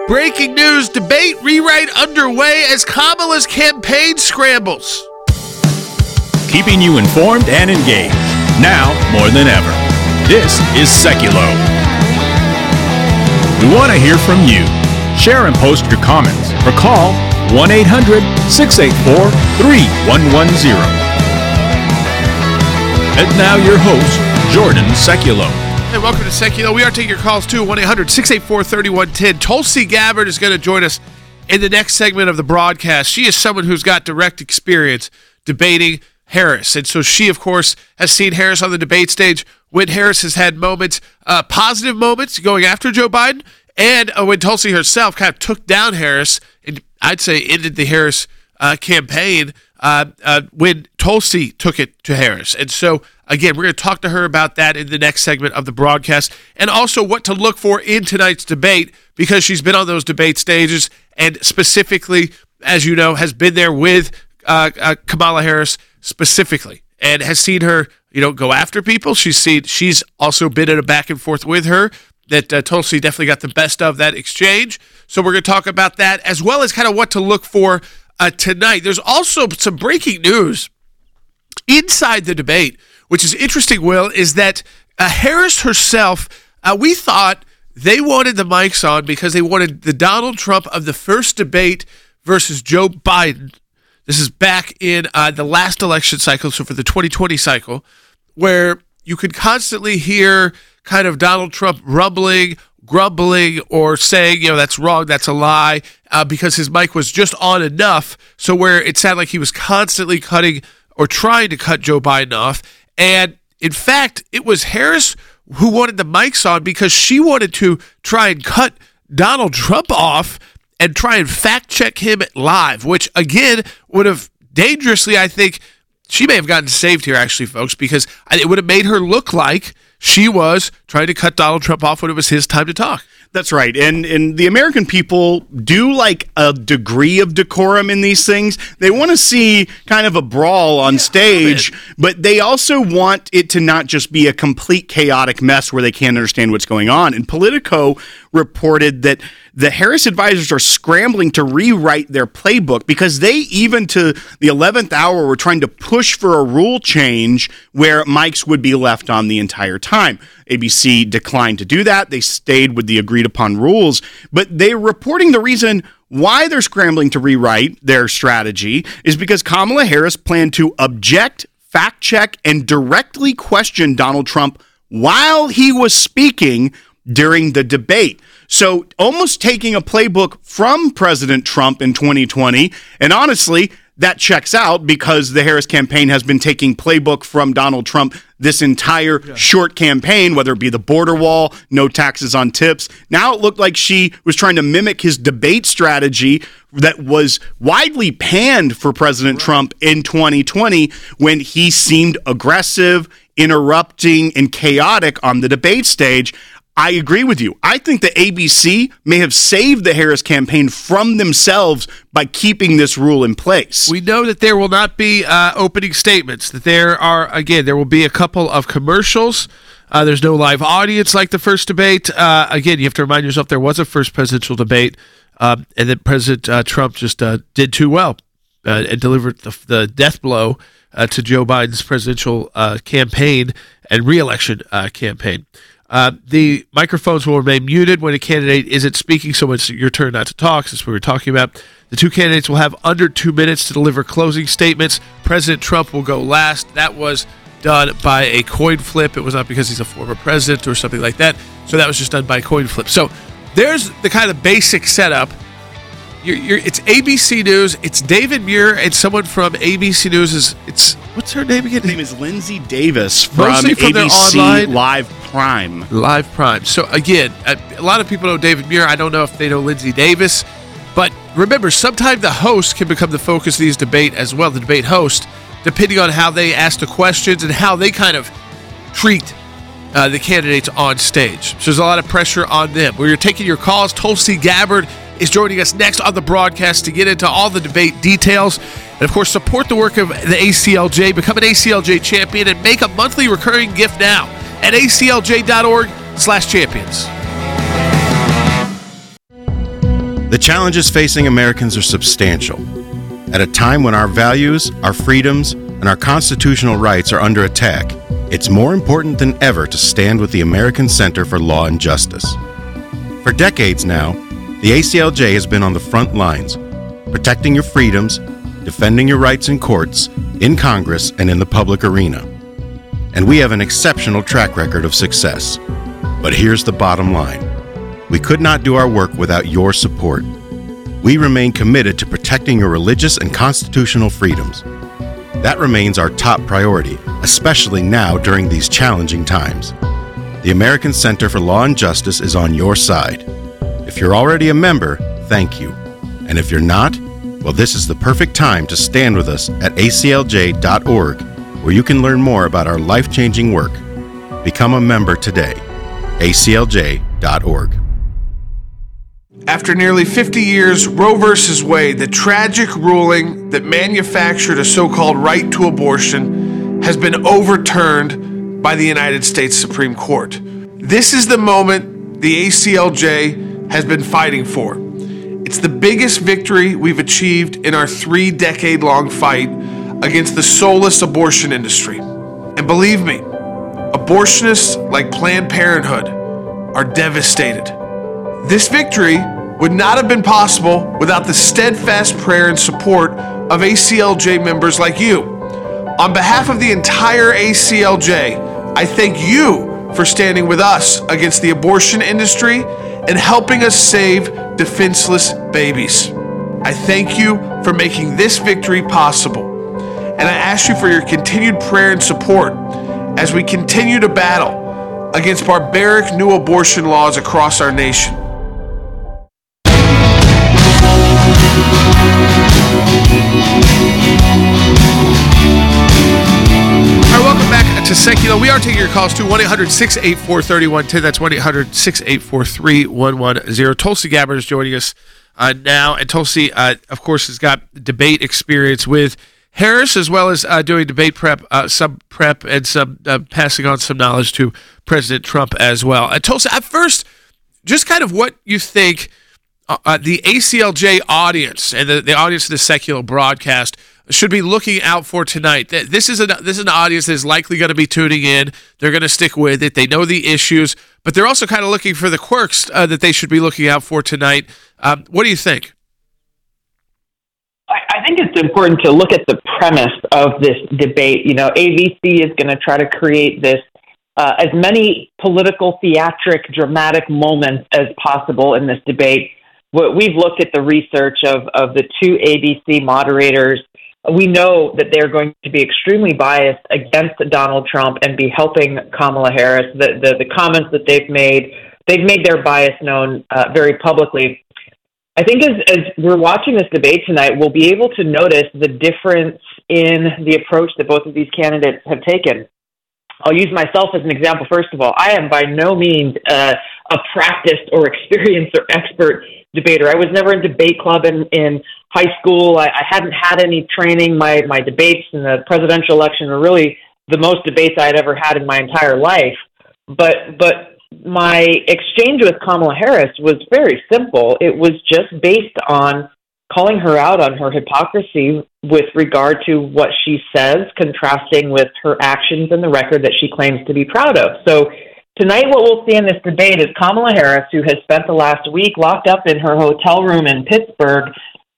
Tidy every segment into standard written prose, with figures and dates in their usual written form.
Breaking news, debate rewrite underway as Kamala's campaign scrambles. Keeping you informed and engaged, now more than ever. This is Seculo. We want to hear from you. Share and post your comments or call 1-800-684-3110. And now your host, Jordan Seculo. Hey, welcome to Seculo. We are taking your calls too, 1-800-684-3110. Tulsi Gabbard is going to join us in the next segment of the broadcast. She is someone who's got direct experience debating Harris. And so she, of course, has seen Harris on the debate stage when Harris has had moments, positive moments going after Joe Biden, and when Tulsi herself kind of took down Harris, and I'd say ended the Harris campaign when Tulsi took it to Harris. And so, again, we're going to talk to her about that in the next segment of the broadcast, and also what to look for in tonight's debate, because she's been on those debate stages and specifically, as you know, has been there with Kamala Harris specifically and has seen her, go after people. She's also been in a back and forth with her that Tulsi definitely got the best of that exchange. So we're going to talk about that, as well as kind of what to look for tonight. There's also some breaking news inside the debate, which is interesting, Will, is that Harris herself, we thought they wanted the mics on because they wanted the Donald Trump of the first debate versus Joe Biden. This is back in the last election cycle, so for the 2020 cycle, where you could constantly hear kind of Donald Trump rumbling, grumbling, or saying, that's wrong, that's a lie, because his mic was just on enough, so where it sounded like he was constantly cutting or trying to cut Joe Biden off. And in fact, it was Harris who wanted the mics on because she wanted to try and cut Donald Trump off and try and fact check him live, which again would have dangerously, I think, she may have gotten saved here actually, folks, because it would have made her look like she was trying to cut Donald Trump off when it was his time to talk. That's right. And the American people do like a degree of decorum in these things. They want to see kind of a brawl on stage, but they also want it to not just be a complete chaotic mess where they can't understand what's going on. And Politico reported that the Harris advisors are scrambling to rewrite their playbook because they, even to the 11th hour, were trying to push for a rule change where mics would be left on the entire time. ABC declined to do that. They stayed with the agreed-upon rules, but they're reporting the reason why they're scrambling to rewrite their strategy is because Kamala Harris planned to object, fact-check, and directly question Donald Trump while he was speaking during the debate. So almost taking a playbook from President Trump in 2020, and honestly, that checks out because the Harris campaign has been taking playbook from Donald Trump this entire short campaign, whether it be the border wall, no taxes on tips. Now it looked like she was trying to mimic his debate strategy that was widely panned for President Trump in 2020 when he seemed aggressive, interrupting, and chaotic on the debate stage. I agree with you. I think the ABC may have saved the Harris campaign from themselves by keeping this rule in place. We know that there will not be opening statements, that there will be a couple of commercials. There's no live audience like the first debate. Again, you have to remind yourself there was a first presidential debate, and then President Trump just did too well and delivered the death blow to Joe Biden's presidential campaign and re-election campaign. The microphones will remain muted when a candidate isn't speaking, so it's your turn not to talk. That's what we're talking about. The two candidates will have under 2 minutes to deliver closing statements. President Trump will go last. That was done by a coin flip. It was not because he's a former president or something like that. So that was just done by a coin flip. So there's the kind of basic setup. It's ABC News. It's David Muir and someone from ABC News. What's her name again? Her name is Lindsay Davis from ABC Live Prime. Live Prime. So again, a lot of people know David Muir. I don't know if they know Lindsay Davis. But remember, sometimes the host can become the focus of these debate as well, the debate host, depending on how they ask the questions and how they kind of treat the candidates on stage. So there's a lot of pressure on them. We're taking your calls. Tulsi Gabbard is joining us next on the broadcast to get into all the debate details. And, of course, support the work of the ACLJ. Become an ACLJ champion and make a monthly recurring gift now at aclj.org/champions. The challenges facing Americans are substantial. At a time when our values, our freedoms, and our constitutional rights are under attack, it's more important than ever to stand with the American Center for Law and Justice. For decades now, the ACLJ has been on the front lines, protecting your freedoms, defending your rights in courts, in Congress, and in the public arena. And we have an exceptional track record of success. But here's the bottom line. We could not do our work without your support. We remain committed to protecting your religious and constitutional freedoms. That remains our top priority, especially now during these challenging times. The American Center for Law and Justice is on your side. If you're already a member, thank you. And if you're not, well, this is the perfect time to stand with us at aclj.org, where you can learn more about our life-changing work. Become a member today. aclj.org. After nearly 50 years, Roe v. Wade, the tragic ruling that manufactured a so-called right to abortion, has been overturned by the United States Supreme Court. This is the moment the ACLJ has been fighting for. It's the biggest victory we've achieved in our 3-decade-long fight against the soulless abortion industry. And believe me, abortionists like Planned Parenthood are devastated. This victory would not have been possible without the steadfast prayer and support of ACLJ members like you. On behalf of the entire ACLJ, I thank you for standing with us against the abortion industry and helping us save defenseless babies. I thank you for making this victory possible. And I ask you for your continued prayer and support as we continue to battle against barbaric new abortion laws across our nation. All right, welcome back to Secular. We are taking your calls to 1-800-684-3110. That's 1-800-684-3110. Tulsi Gabbard is joining us now. And Tulsi, of course, has got debate experience with Harris, as well as doing debate prep, some prep, and some passing on some knowledge to President Trump as well. Tulsi, at first, just kind of what you think the ACLJ audience and the audience of the Secular broadcast should be looking out for tonight. This is an audience that is likely going to be tuning in. They're going to stick with it. They know the issues, but they're also kind of looking for the quirks that they should be looking out for tonight. What do you think? I think it's important to look at the premise of this debate. You know, ABC is going to try to create this as many political, theatric, dramatic moments as possible in this debate. We've looked at the research of the two ABC moderators. We know that they're going to be extremely biased against Donald Trump and be helping Kamala Harris. The comments that they've made their bias known very publicly. I think as we're watching this debate tonight, we'll be able to notice the difference in the approach that both of these candidates have taken. I'll use myself as an example. First of all, I am by no means a practiced or experienced or expert debater. I was never in debate club in high school. I hadn't had any training. My debates in the presidential election were really the most debates I had ever had in my entire life. But my exchange with Kamala Harris was very simple. It was just based on calling her out on her hypocrisy with regard to what she says, contrasting with her actions and the record that she claims to be proud of. So tonight what we'll see in this debate is Kamala Harris, who has spent the last week locked up in her hotel room in Pittsburgh,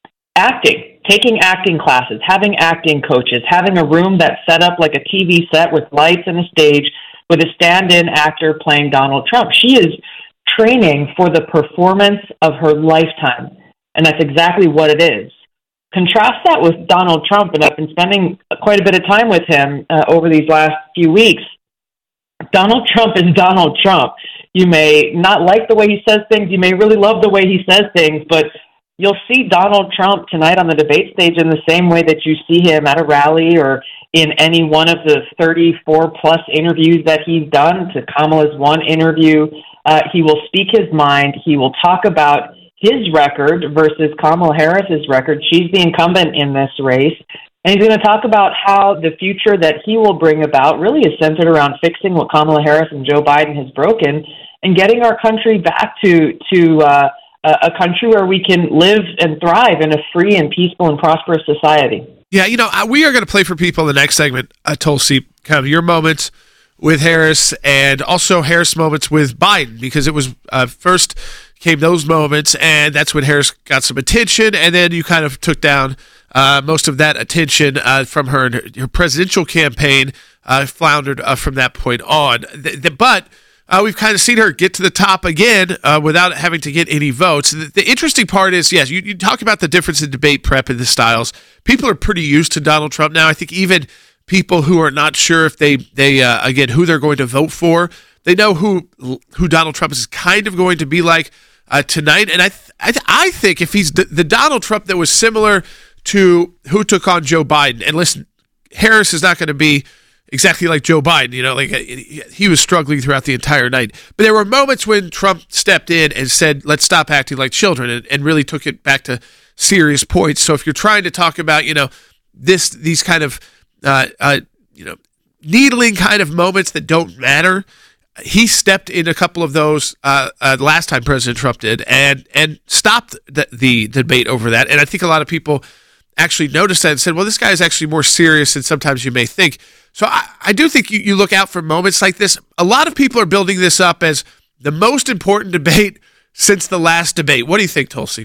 taking acting classes, having acting coaches, having a room that's set up like a TV set with lights and a stage with a stand-in actor playing Donald Trump. She is training for the performance of her lifetime, and that's exactly what it is. Contrast that with Donald Trump, and I've been spending quite a bit of time with him over these last few weeks. Donald Trump is Donald Trump. You may not like the way he says things, you may really love the way he says things, but you'll see Donald Trump tonight on the debate stage in the same way that you see him at a rally or in any one of the 34-plus interviews that he's done. To Kamala's one interview, he will speak his mind. He will talk about his record versus Kamala Harris's record. She's the incumbent in this race. And he's going to talk about how the future that he will bring about really is centered around fixing what Kamala Harris and Joe Biden has broken and getting our country back to a country where we can live and thrive in a free and peaceful and prosperous society. Yeah, we are going to play for people in the next segment, Tulsi, kind of your moments with Harris and also Harris moments with Biden, because it was first came those moments, and that's when Harris got some attention, and then you kind of took down most of that attention from her, and her presidential campaign floundered from that point on. But we've kind of seen her get to the top again without having to get any votes. The interesting part is, yes, you talk about the difference in debate prep and the styles. People are pretty used to Donald Trump now. I think even people who are not sure if they again, who they're going to vote for, they know who Donald Trump is kind of going to be like tonight. And I think if he's the Donald Trump that was similar to who took on Joe Biden, and listen, Harris is not going to be exactly like Joe Biden, like he was struggling throughout the entire night. But there were moments when Trump stepped in and said, let's stop acting like children, and really took it back to serious points. So if you're trying to talk about, these kind of, needling kind of moments that don't matter, he stepped in a couple of those last time President Trump did and stopped the debate over that. And I think a lot of people actually noticed that and said, well, this guy is actually more serious than sometimes you may think. So I do think you look out for moments like this. A lot of people are building this up as the most important debate since the last debate. What do you think, Tulsi?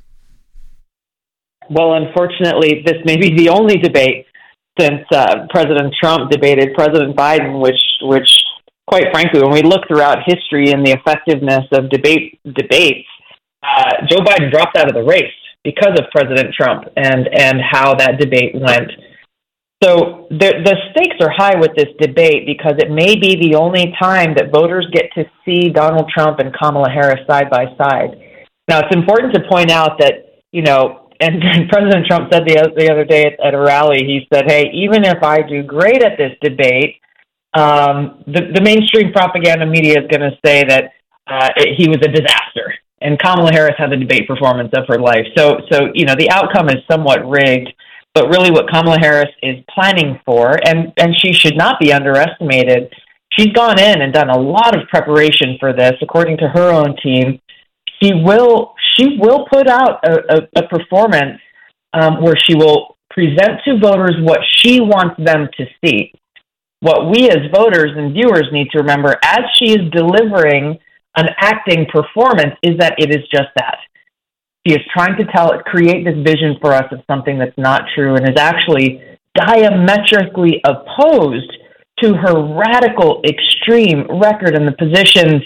Well, unfortunately, this may be the only debate since President Trump debated President Biden, which quite frankly, when we look throughout history and the effectiveness of debates, Joe Biden dropped out of the race because of President Trump and how that debate went. So the stakes are high with this debate because it may be the only time that voters get to see Donald Trump and Kamala Harris side by side. Now, it's important to point out that, and President Trump said the other day at a rally, he said, hey, even if I do great at this debate, the mainstream propaganda media is going to say that he was a disaster, and Kamala Harris had the debate performance of her life. So the outcome is somewhat rigged, but really what Kamala Harris is planning for, and she should not be underestimated, she's gone in and done a lot of preparation for this. According to her own team, she will put out a performance where she will present to voters what she wants them to see. What we as voters and viewers need to remember as she is delivering an acting performance is that it is just that. She is trying to create this vision for us of something that's not true and is actually diametrically opposed to her radical, extreme record and the positions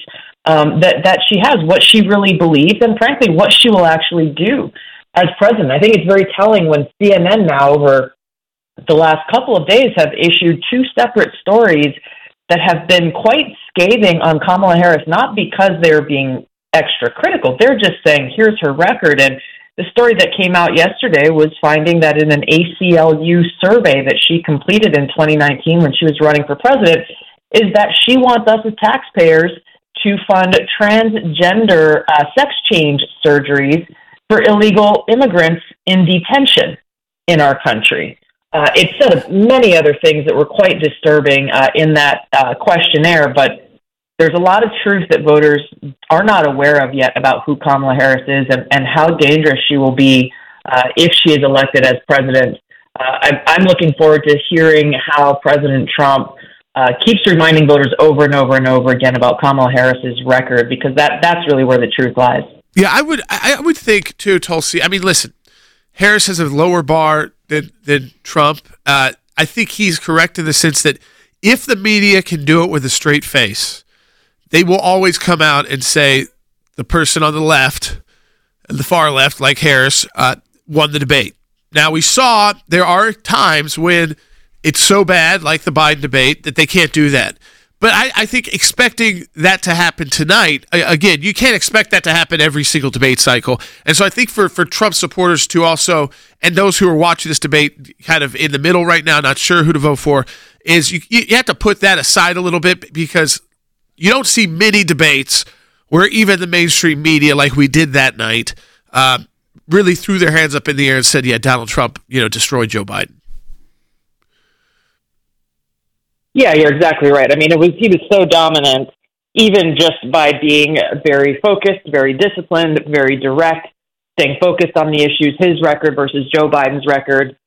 that she has, what she really believes, and frankly, what she will actually do as president. I think it's very telling when CNN now over the last couple of days have issued two separate stories that have been quite scathing on Kamala Harris, not because they're being extra critical. They're just saying, here's her record. And the story that came out yesterday was finding that in an ACLU survey that she completed in 2019 when she was running for president, is that she wants us as taxpayers to fund transgender sex change surgeries for illegal immigrants in detention in our country. It said many other things that were quite disturbing in that questionnaire, but there's a lot of truth that voters are not aware of yet about who Kamala Harris is and how dangerous she will be if she is elected as president. I'm looking forward to hearing how President Trump keeps reminding voters over and over and over again about Kamala Harris's record, because that's really where the truth lies. Yeah, I would think too, Tulsi. I mean, listen, Harris has a lower bar than Trump. I think he's correct in the sense that if the media can do it with a straight face, they will always come out and say the person on the left, the far left, like Harris, won the debate. Now, we saw there are times when it's so bad, like the Biden debate, that they can't do that. But I think expecting that to happen tonight, again, you can't expect that to happen every single debate cycle. And so I think for Trump supporters to also, and those who are watching this debate kind of in the middle right now, not sure who to vote for, is you have to put that aside a little bit, because you don't see many debates where even the mainstream media, like we did that night, really threw their hands up in the air and said, yeah, Donald Trump, destroyed Joe Biden. Yeah, you're exactly right. I mean, he was so dominant even just by being very focused, very disciplined, very direct, staying focused on the issues, his record versus Joe Biden's record.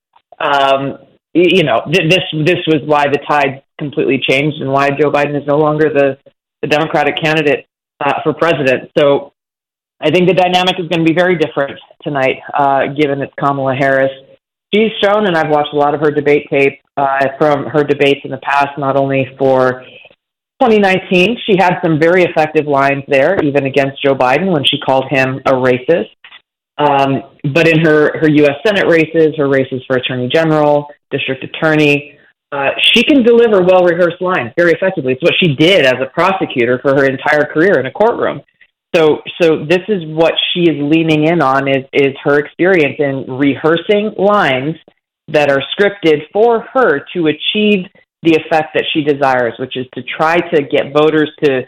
This was why the tide completely changed and why Joe Biden is no longer the Democratic candidate for president. So I think the dynamic is going to be very different tonight, given it's Kamala Harris. She's shown, and I've watched a lot of her debate tape from her debates in the past, not only for 2019. She had some very effective lines there, even against Joe Biden when she called him a racist. But in her U.S. Senate races, her races for Attorney General, District Attorney, she can deliver well-rehearsed lines very effectively. It's what she did as a prosecutor for her entire career in a courtroom. So this is what she is leaning in on is her experience in rehearsing lines that are scripted for her to achieve the effect that she desires, which is to try to get voters to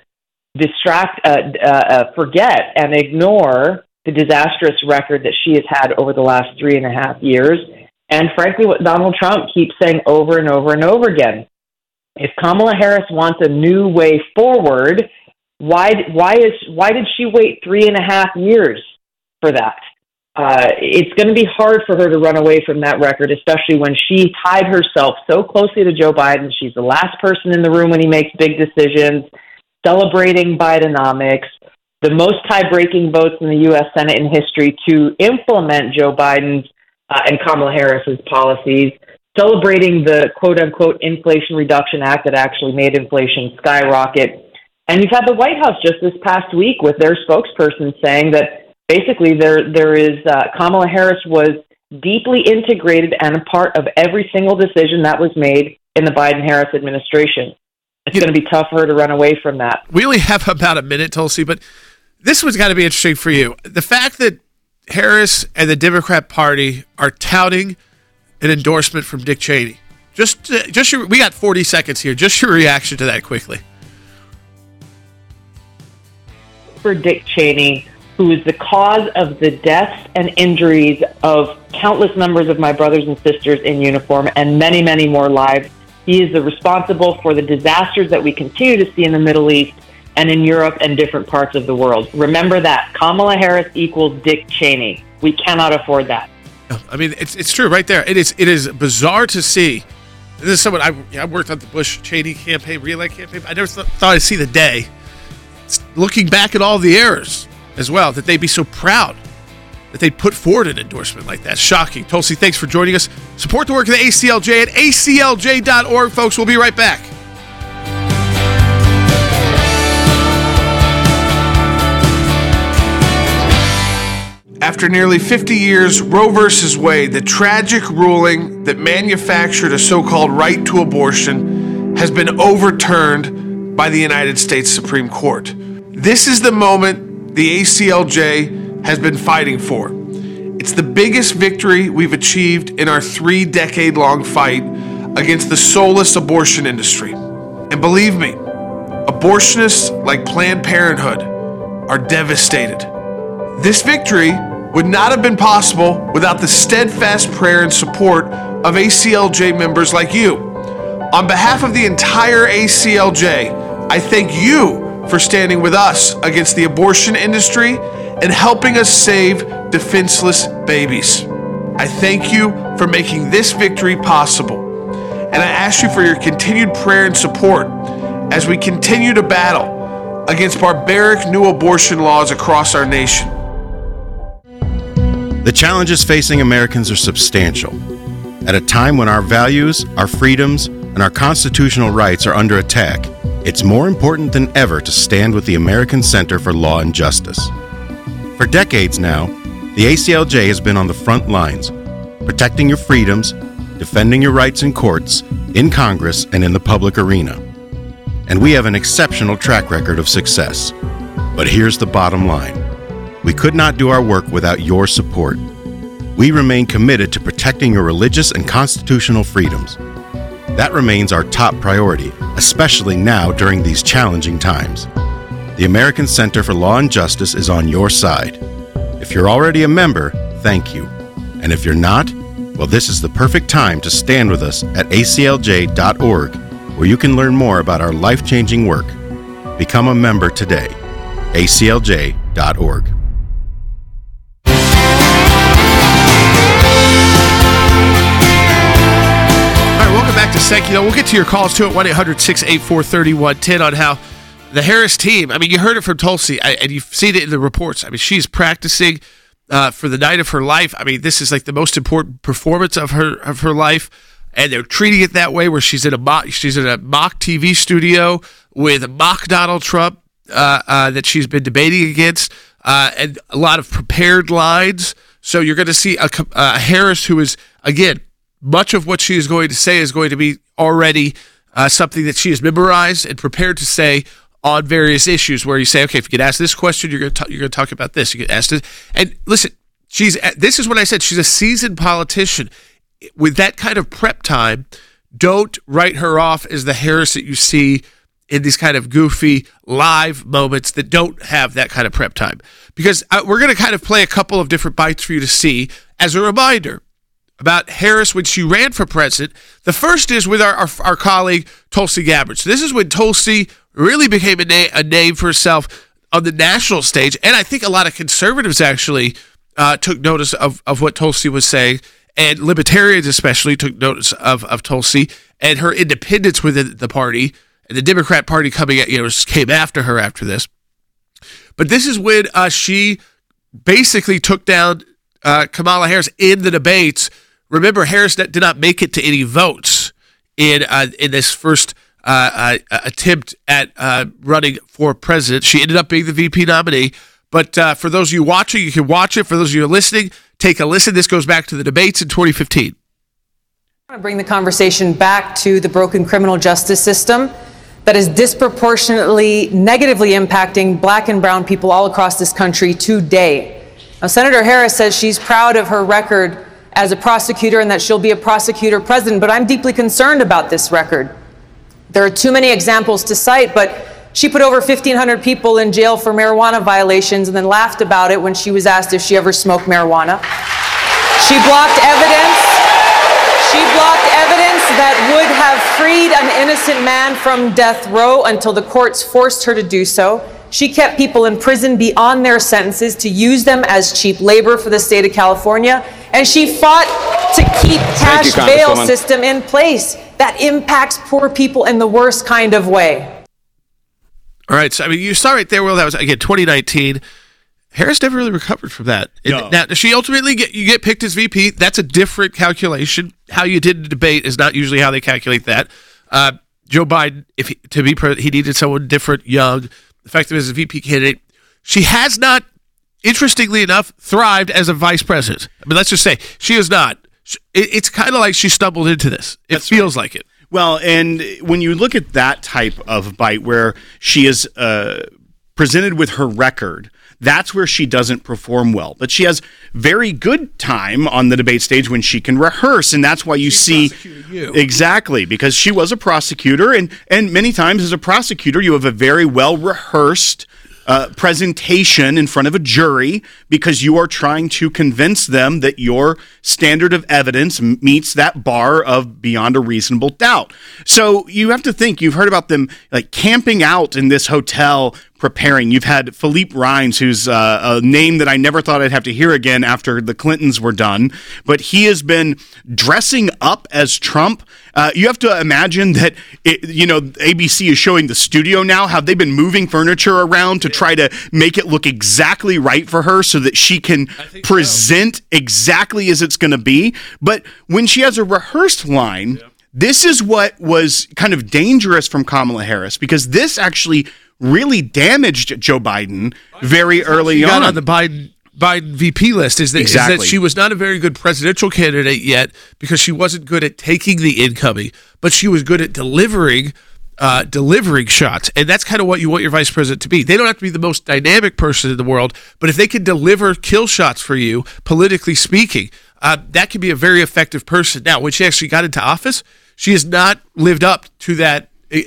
forget and ignore the disastrous record that she has had over the last 3.5 years. And frankly, what Donald Trump keeps saying over and over and over again. If Kamala Harris wants a new way forward, why did she wait 3.5 years for that? It's going to be hard for her to run away from that record, especially when she tied herself so closely to Joe Biden. She's the last person in the room when he makes big decisions, celebrating Bidenomics, the most tie-breaking votes in the U.S. Senate in history to implement Joe Biden's and Kamala Harris's policies, celebrating the quote-unquote Inflation Reduction Act that actually made inflation skyrocket. And you've had the White House just this past week with their spokesperson saying that basically there is Kamala Harris was deeply integrated and a part of every single decision that was made in the Biden-Harris administration. It's going to be tough for her to run away from that. We only have about a minute, Tulsi, but this one's got to be interesting for you. The fact that Harris and the Democrat Party are touting an endorsement from Dick Cheney. We got 40 seconds here. Just your reaction to that quickly. For Dick Cheney, who is the cause of the deaths and injuries of countless numbers of my brothers and sisters in uniform and many, many more lives. He is responsible for the disasters that we continue to see in the Middle East and in Europe and different parts of the world. Remember that. Kamala Harris equals Dick Cheney. We cannot afford that. I mean, it's true right there. It is bizarre to see. This is someone I worked on the Bush-Cheney campaign, re-elect campaign. I never thought I'd see the day. Looking back at all the errors as well, that they'd be so proud that they'd put forward an endorsement like that. Shocking. Tulsi, thanks for joining us. Support the work of the ACLJ at aclj.org, folks. We'll be right back. After nearly 50 years, Roe v. Wade, the tragic ruling that manufactured a so-called right to abortion, has been overturned by the United States Supreme Court. This is the moment the ACLJ has been fighting for. It's the biggest victory we've achieved in our 3-decade-long fight against the soulless abortion industry. And believe me, abortionists like Planned Parenthood are devastated. This victory would not have been possible without the steadfast prayer and support of ACLJ members like you. On behalf of the entire ACLJ, I thank you for standing with us against the abortion industry and helping us save defenseless babies. I thank you for making this victory possible. And I ask you for your continued prayer and support as we continue to battle against barbaric new abortion laws across our nation. The challenges facing Americans are substantial. At a time when our values, our freedoms, and our constitutional rights are under attack, it's more important than ever to stand with the American Center for Law and Justice. For decades now, the ACLJ has been on the front lines, protecting your freedoms, defending your rights in courts, in Congress, and in the public arena. And we have an exceptional track record of success. But here's the bottom line. We could not do our work without your support. We remain committed to protecting your religious and constitutional freedoms. That remains our top priority, especially now during these challenging times. The American Center for Law and Justice is on your side. If you're already a member, thank you. And if you're not, well, this is the perfect time to stand with us at aclj.org, where you can learn more about our life-changing work. Become a member today. aclj.org. Welcome back to Secular. We'll get to your calls too at 1-800-684-3110 on how the Harris team, I mean, you heard it from Tulsi, and you've seen it in the reports. I mean, she's practicing for the night of her life. I mean, this is like the most important performance of her life, and they're treating it that way, where she's in a mock TV studio with a mock Donald Trump that she's been debating against, and a lot of prepared lines. So you're going to see a Harris who is, again, much of what she is going to say is going to be already something that she has memorized and prepared to say on various issues, where you say, okay, if you get asked this question, you're going to talk about this. You get asked this. And listen, this is what I said. She's a seasoned politician. With that kind of prep time, don't write her off as the Harris that you see in these kind of goofy live moments that don't have that kind of prep time. Because we're going to kind of play a couple of different bites for you to see as a reminder about Harris when she ran for president. The first is with our colleague Tulsi Gabbard. So this is when Tulsi really became a name for herself on the national stage, and I think a lot of conservatives actually took notice of what Tulsi was saying, and libertarians especially took notice of Tulsi and her independence within the party, and the Democrat Party came after her after this. But this is when she basically took down Kamala Harris in the debates. Remember, Harris did not make it to any votes in this first attempt at running for president. She ended up being the VP nominee. But for those of you watching, you can watch it. For those of you listening, take a listen. This goes back to the debates in 2015. I want to bring the conversation back to the broken criminal justice system that is disproportionately negatively impacting black and brown people all across this country today. Now, Senator Harris says she's proud of her record as a prosecutor and that she'll be a prosecutor president, but I'm deeply concerned about this record. There are too many examples to cite, but she put over 1,500 people in jail for marijuana violations and then laughed about it when she was asked if she ever smoked marijuana. She blocked evidence. That would have freed an innocent man from death row until the courts forced her to do so. She kept people in prison beyond their sentences to use them as cheap labor for the state of California. And she fought to keep cash bail system in place that impacts poor people in the worst kind of way. All right. So, I mean, you saw right there, well, that was, again, 2019. Harris never really recovered from that. No. Now, she ultimately get picked as VP. That's a different calculation. How you did the debate is not usually how they calculate that. Joe Biden, he needed someone different, young, effective as a VP candidate. She has not, interestingly enough, thrived as a vice president. I mean, let's just say she is not. It's kind of like she stumbled into this. It feels like it. Well, and when you look at that type of bite where she is presented with her record, that's where she doesn't perform well. But she has very good time on the debate stage when she can rehearse, and that's why you see exactly, because she was a prosecutor, and many times as a prosecutor you have a very well rehearsed presentation in front of a jury because you are trying to convince them that your standard of evidence meets that bar of beyond a reasonable doubt. So you have to think, you've heard about them like camping out in this hotel preparing. You've had Philippe Rines, who's a name that I never thought I'd have to hear again after the Clintons were done, but he has been dressing up as Trump. You have to imagine that, ABC is showing the studio now, how they've been moving furniture around to try to make it look exactly right for her so that she can present exactly as it's going to be. But when she has a rehearsed line, this is what was kind of dangerous from Kamala Harris, because this actually really damaged Joe Biden very early on. Got on the Biden VP list is that she was not a very good presidential candidate yet because she wasn't good at taking the incoming, but she was good at delivering shots. And that's kind of what you want your vice president to be. They don't have to be the most dynamic person in the world, but if they can deliver kill shots for you, politically speaking, that can be a very effective person. Now, when she actually got into office, she has not lived up to that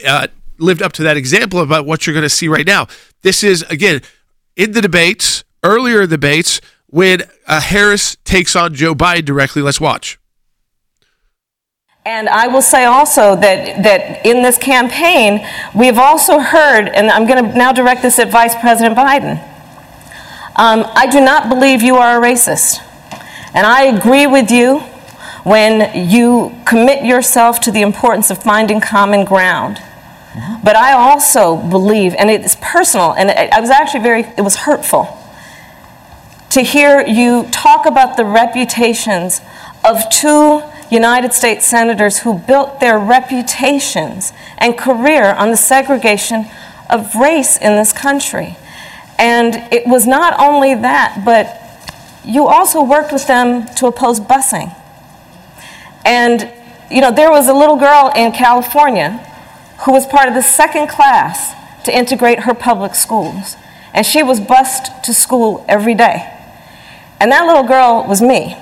example about what you're going to see right now. This is, again, in the debates, earlier in the debates, when Harris takes on Joe Biden directly. Let's watch. And I will say also that in this campaign, we've also heard, and I'm going to now direct this at Vice President Biden, I do not believe you are a racist. And I agree with you when you commit yourself to the importance of finding common ground. But I also believe, and it's personal, and I was actually it was hurtful to hear you talk about the reputations of two United States senators who built their reputations and career on the segregation of race in this country. And it was not only that, but you also worked with them to oppose busing. And, you know, there was a little girl in California who was part of the second class to integrate her public schools. And she was bused to school every day. And that little girl was me.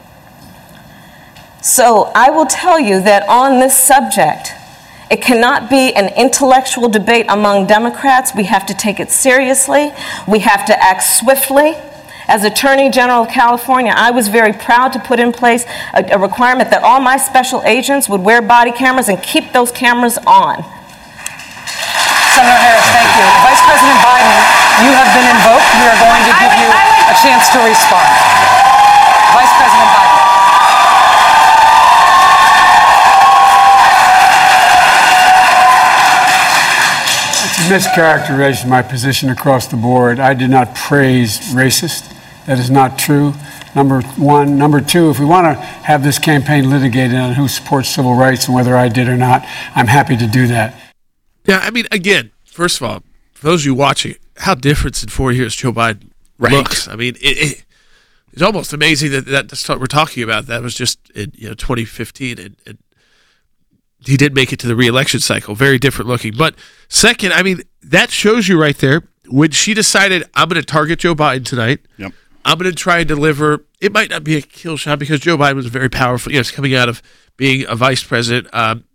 So I will tell you that on this subject, it cannot be an intellectual debate among Democrats. We have to take it seriously. We have to act swiftly. As Attorney General of California, I was very proud to put in place a requirement that all my special agents would wear body cameras and keep those cameras on. Senator Harris, thank you. Vice President Biden, you have been invoked. We are going to give you a chance to respond. Vice President Biden. Mischaracterization of my position across the board. I did not praise racist. That is not true. Number one. Number two, if we want to have this campaign litigated on who supports civil rights and whether I did or not, I'm happy to do that. Yeah, I mean, again, first of all, for those of you watching, how different in 4 years Joe Biden looks. I mean, it's almost amazing that's what we're talking about. That was just in 2015, and he did make it to the re-election cycle. Very different looking. But second, I mean, that shows you right there when she decided, I'm going to target Joe Biden tonight. Yep. I'm going to try and deliver. It might not be a kill shot because Joe Biden was very powerful. He's coming out of being a vice president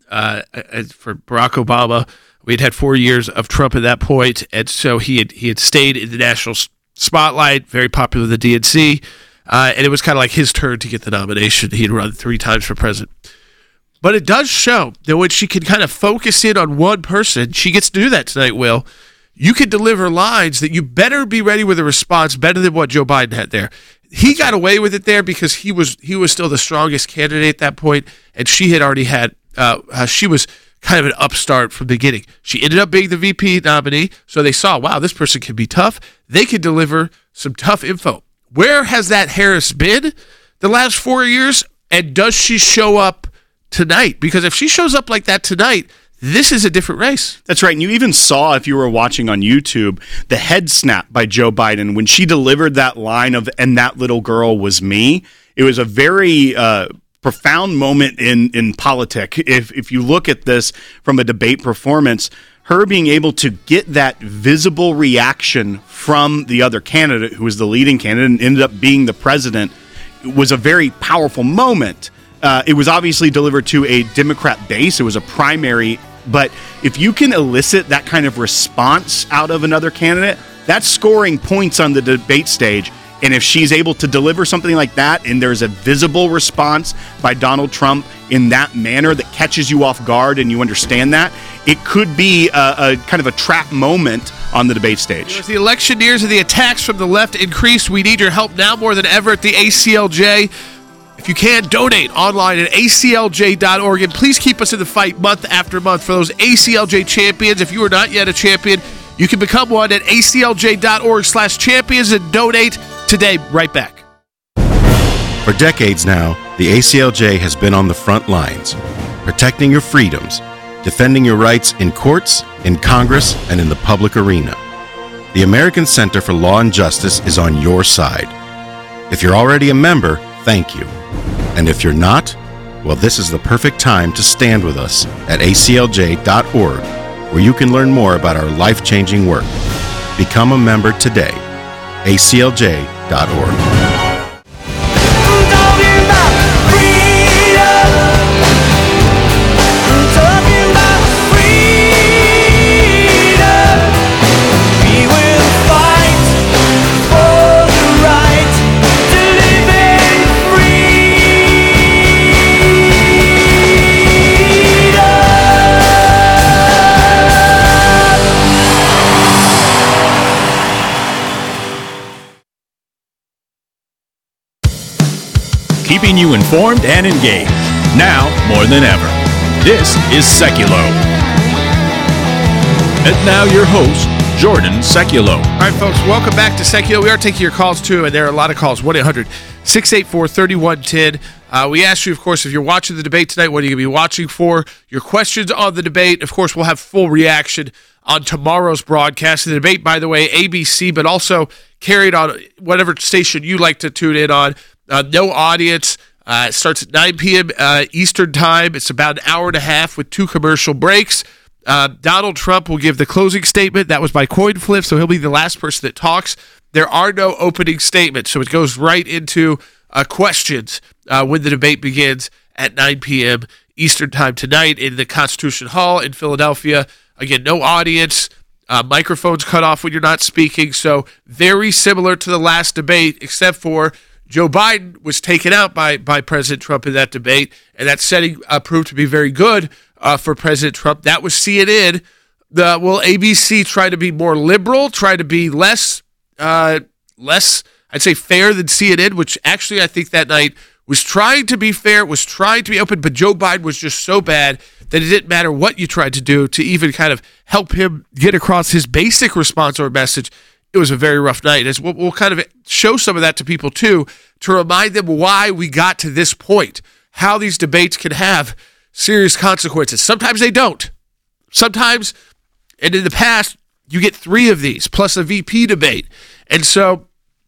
for Barack Obama. We'd had 4 years of Trump at that point, and so he had stayed in the national spotlight, very popular with the DNC, and it was kind of like his turn to get the nomination. He had run 3 times for president. But it does show that when she can kind of focus in on one person, she gets to do that tonight, Will. You can deliver lines that you better be ready with a response better than what Joe Biden had there. He got away with it there because he was still the strongest candidate at that point, and she had already had she was kind of an upstart from the beginning. She ended up being the VP nominee, so they saw, wow, this person can be tough. They can deliver some tough info. Where has that Harris been the last 4 years, and does she show up tonight? Because if she shows up like that tonight, this is a different race. That's right. And you even saw, if you were watching on YouTube, the head snap by Joe Biden when she delivered that line of, and that little girl was me. It was a very profound moment in politics. If you look at this from a debate performance, her being able to get that visible reaction from the other candidate, who was the leading candidate and ended up being the president, was a very powerful moment. It was obviously delivered to a Democrat base. It was a primary. But if you can elicit that kind of response out of another candidate, that's scoring points on the debate stage. And if she's able to deliver something like that, and there's a visible response by Donald Trump in that manner that catches you off guard and you understand that, it could be a kind of a trap moment on the debate stage. As the election nears and the attacks from the left increase, we need your help now more than ever at the ACLJ. If you can, donate online at aclj.org, and please keep us in the fight month after month for those ACLJ champions. If you are not yet a champion, you can become one at aclj.org/champions and donate today. Right back. For decades now, the ACLJ has been on the front lines, protecting your freedoms, defending your rights in courts, in Congress, and in the public arena. The American Center for Law and Justice is on your side. If you're already a member, thank you. And if you're not, well, this is the perfect time to stand with us at aclj.org, where you can learn more about our life-changing work. Become a member today. aclj.org. keeping you informed and engaged. Now more than ever. This is Seculo. And now your host, Jordan Seculo. All right, folks, welcome back to Seculo. We are taking your calls, too, and there are a lot of calls. 1-800-684-3110. We asked you, of course, if you're watching the debate tonight, what are you going to be watching for? Your questions on the debate. Of course, we'll have full reaction on tomorrow's broadcast. The debate, by the way, ABC, but also carried on whatever station you like to tune in on. No audience. It starts at 9 p.m. Eastern Time. It's about an hour and a half with 2 commercial breaks. Donald Trump will give the closing statement. That was by coin flip, so he'll be the last person that talks. There are no opening statements, so it goes right into questions when the debate begins at 9 p.m. Eastern Time tonight in the Constitution Hall in Philadelphia. Again, no audience. Microphones cut off when you're not speaking, so very similar to the last debate, except for Joe Biden was taken out by President Trump in that debate, and that setting proved to be very good for President Trump. That was CNN. Will ABC try to be more liberal, try to be less, I'd say, fair than CNN, which actually I think that night was trying to be fair, was trying to be open, but Joe Biden was just so bad that it didn't matter what you tried to do to even kind of help him get across his basic response or message. It was a very rough night. As we'll kind of show some of that to people, too, to remind them why we got to this point, how these debates can have serious consequences. Sometimes they don't. Sometimes, and in the past, you get 3 of these, plus a VP debate. And so,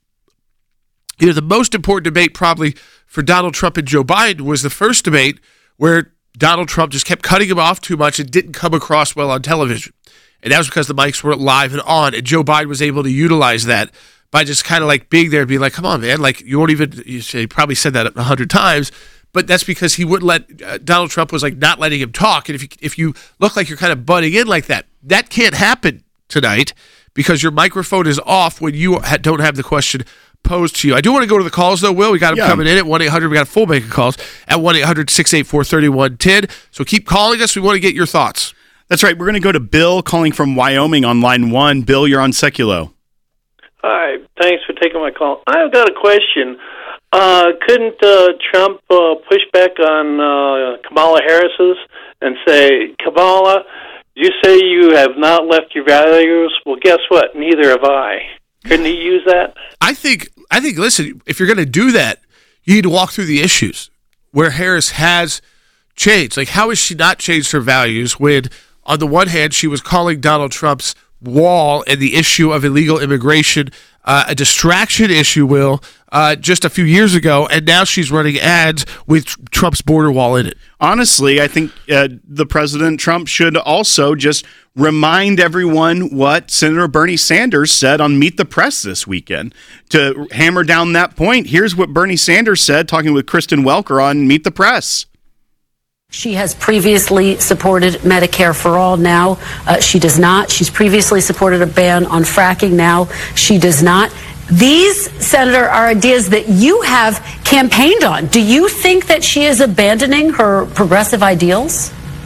the most important debate probably for Donald Trump and Joe Biden was the first debate where Donald Trump just kept cutting him off too much and didn't come across well on television. And that was because the mics weren't live and on, and Joe Biden was able to utilize that by just kind of like being there and being like, come on, man, like you won't even, he probably said that 100 times, but that's because he wouldn't let, Donald Trump was like not letting him talk. And if you look like you're kind of butting in like that, that can't happen tonight because your microphone is off when you don't have the question posed to you. I do want to go to the calls, though, Will. We got them coming in at 1-800. We got a full bank of calls at 1-800-684-3110. So keep calling us. We want to get your thoughts. That's right. We're going to go to Bill calling from Wyoming on line 1. Bill, you're on Seculo. Hi. Thanks for taking my call. I've got a question. Couldn't Trump push back on Kamala Harris's and say, Kamala, you say you have not left your values. Well, guess what? Neither have I. Couldn't he use that? I think. Listen, if you're going to do that, you need to walk through the issues where Harris has changed. Like, how has she not changed her values when, on the one hand, she was calling Donald Trump's wall and the issue of illegal immigration a distraction issue, Will, just a few years ago, and now she's running ads with Trump's border wall in it. Honestly, I think the President Trump should also just remind everyone what Senator Bernie Sanders said on Meet the Press this weekend. To hammer down that point, here's what Bernie Sanders said talking with Kristen Welker on Meet the Press. She has previously supported Medicare for all. Now she does not. She's previously supported a ban on fracking. Now she does not. These, Senator, are ideas that you have campaigned on. Do you think that she is abandoning her progressive ideals?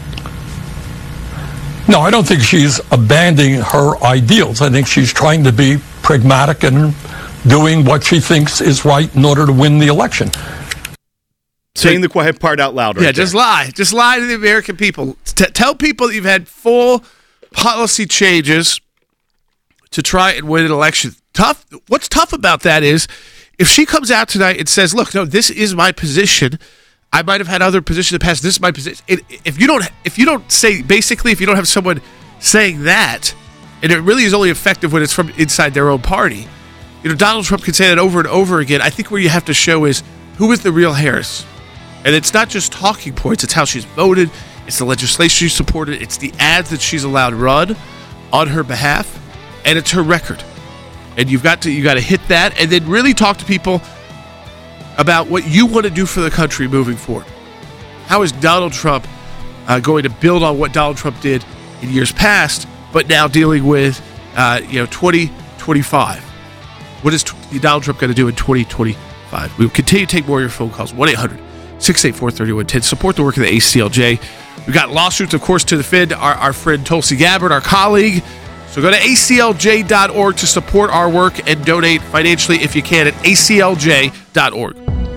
No, I don't think she's abandoning her ideals. I think she's trying to be pragmatic and doing what she thinks is right in order to win the election. Saying the quiet part out loud. Yeah, just lie. Just lie to the American people. Tell people that you've had full policy changes to try and win an election. Tough. What's tough about that is if she comes out tonight and says, look, no, this is my position. I might have had other positions in the past. This is my position. If you don't say, basically, if you don't have someone saying that, and it really is only effective when it's from inside their own party, Donald Trump can say that over and over again. I think where you have to show is who is the real Harris. And it's not just talking points, it's how she's voted, it's the legislation she supported, it's the ads that she's allowed run on her behalf, and it's her record. And you got to hit that and then really talk to people about what you want to do for the country moving forward. How is Donald Trump going to build on what Donald Trump did in years past, but now dealing with 2025? What is Donald Trump going to do in 2025? We will continue to take more of your phone calls. 1-800-684-3110. Support the work of the ACLJ. We've got lawsuits, of course, to defend our friend Tulsi Gabbard, our colleague. So go to aclj.org to support our work and donate financially if you can at aclj.org.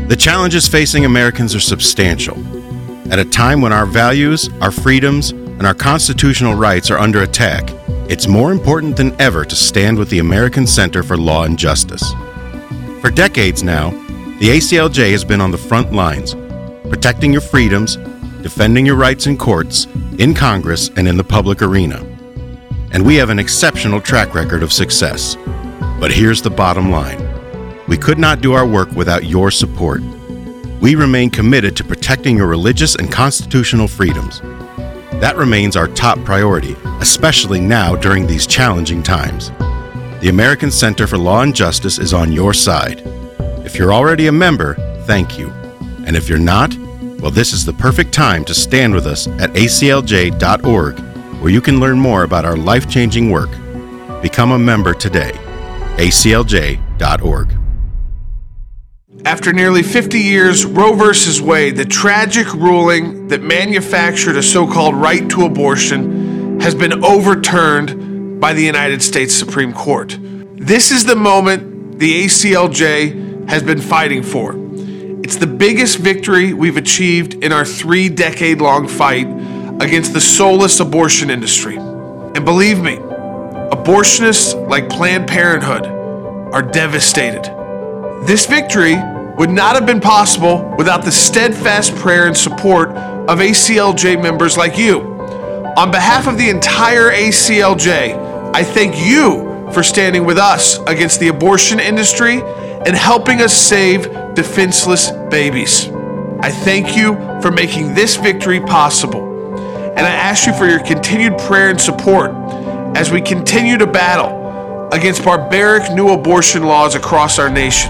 The challenges facing Americans are substantial. At a time when our values, our freedoms, and our constitutional rights are under attack, it's more important than ever to stand with the American Center for Law and Justice. For decades now, the ACLJ has been on the front lines, protecting your freedoms, defending your rights in courts, in Congress, and in the public arena. And we have an exceptional track record of success. But here's the bottom line. We could not do our work without your support. We remain committed to protecting your religious and constitutional freedoms. That remains our top priority, especially now during these challenging times. The American Center for Law and Justice is on your side. If you're already a member, thank you. And if you're not, well, this is the perfect time to stand with us at aclj.org, where you can learn more about our life-changing work. Become a member today. aclj.org. After nearly 50 years, Roe v. Wade, the tragic ruling that manufactured a so-called right to abortion, has been overturned by the United States Supreme Court. This is the moment the ACLJ has been fighting for. It's the biggest victory we've achieved in our 3-decade-long fight against the soulless abortion industry. And believe me, abortionists like Planned Parenthood are devastated. This victory would not have been possible without the steadfast prayer and support of ACLJ members like you. On behalf of the entire ACLJ, I thank you for standing with us against the abortion industry and helping us save defenseless babies. I thank you for making this victory possible. And I ask you for your continued prayer and support as we continue to battle against barbaric new abortion laws across our nation.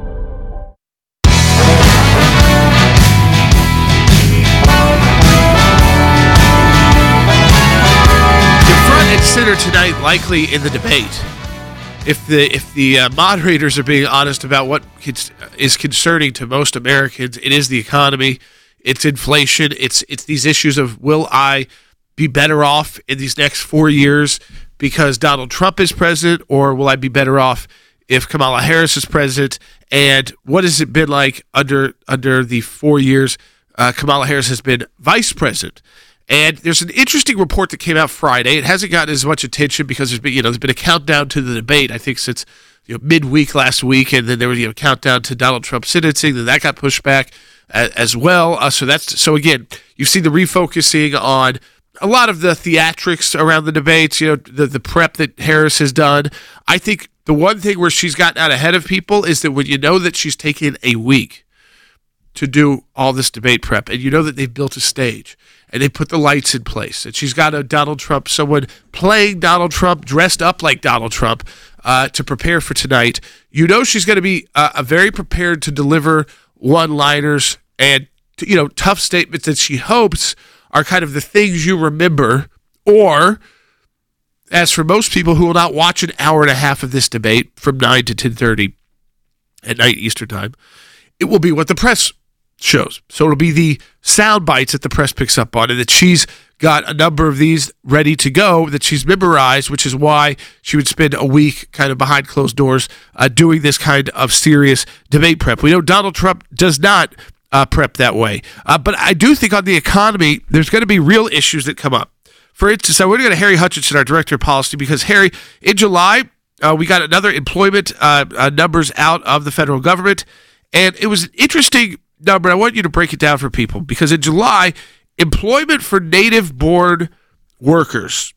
Center tonight, likely in the debate. If the moderators are being honest about what is concerning to most Americans, it is the economy, it's inflation, it's these issues of will I be better off in these next 4 years because Donald Trump is president, or will I be better off if Kamala Harris is president? And what has it been like under the 4 years Kamala Harris has been vice president? And there's an interesting report that came out Friday. It hasn't gotten as much attention because there's been a countdown to the debate, I think, since midweek last week, and then there was a countdown to Donald Trump's sentencing. Then that got pushed back as well. So again, you see the refocusing on a lot of the theatrics around the debates. The prep that Harris has done. I think the one thing where she's gotten out ahead of people is that when you know that she's taken a week to do all this debate prep, and you know that they've built a stage and they put the lights in place, and she's got a Donald Trump, someone playing Donald Trump, dressed up like Donald Trump to prepare for tonight. You know she's going to be very prepared to deliver one-liners and tough statements that she hopes are kind of the things you remember, or as for most people who will not watch an hour and a half of this debate from 9 to 10:30 at night Eastern time, it will be what the press shows. So it'll be the sound bites that the press picks up on, and that she's got a number of these ready to go that she's memorized, which is why she would spend a week kind of behind closed doors doing this kind of serious debate prep. We know Donald Trump does not prep that way. But I do think on the economy, there's going to be real issues that come up. For instance, I want to go to Harry Hutchinson, our director of policy, because Harry, in July, we got another employment numbers out of the federal government, and it was an interesting number. I want you to break it down for people, because in July, employment for native-born workers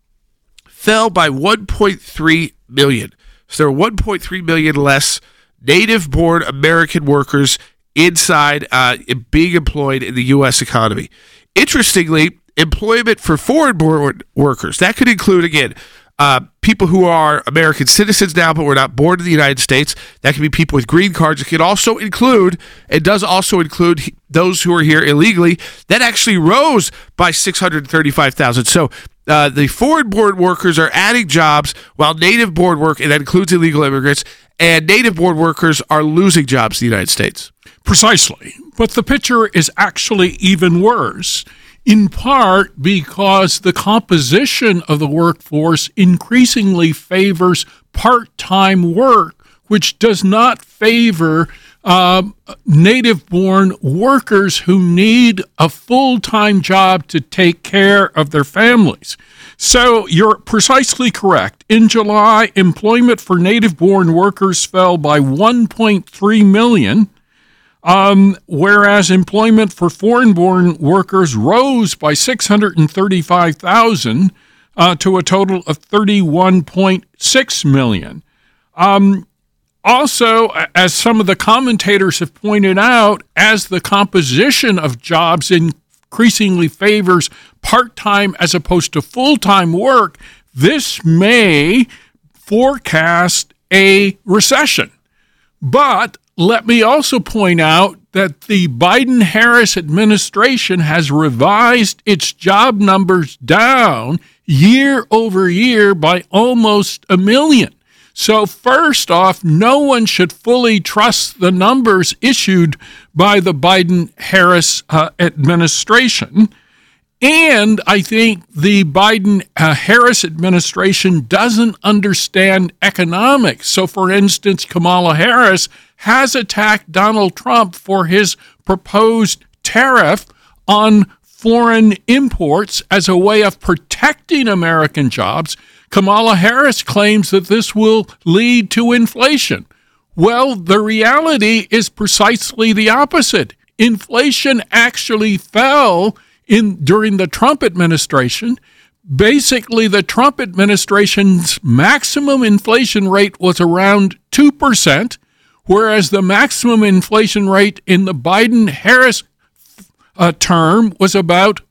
fell by 1.3 million. So there are 1.3 million less native-born American workers inside being employed in the U.S. economy. Interestingly, employment for foreign-born workers, that could include, again, people who are American citizens now but were not born in the United States. That can be people with green cards. It could also include, it does also include those who are here illegally. That actually rose by 635,000. So the foreign-born workers are adding jobs, while native-born work, and that includes illegal immigrants, and native-born workers are losing jobs in the United States. Precisely. But the picture is actually even worse, in part because the composition of the workforce increasingly favors part-time work, which does not favor native-born workers who need a full-time job to take care of their families. So you're precisely correct. In July, employment for native-born workers fell by 1.3 million, whereas employment for foreign-born workers rose by 635,000 to a total of 31.6 million. Also, as some of the commentators have pointed out, as the composition of jobs increasingly favors part-time as opposed to full-time work, this may forecast a recession. But let me also point out that the Biden-Harris administration has revised its job numbers down year over year by almost 1 million. So first off, no one should fully trust the numbers issued by the Biden-Harris administration. And I think the Biden-Harris administration doesn't understand economics. So, for instance, Kamala Harris has attacked Donald Trump for his proposed tariff on foreign imports as a way of protecting American jobs. Kamala Harris claims that this will lead to inflation. Well, the reality is precisely the opposite. Inflation actually fell during the Trump administration. Basically, the Trump administration's maximum inflation rate was around 2%, whereas the maximum inflation rate in the Biden-Harris term was about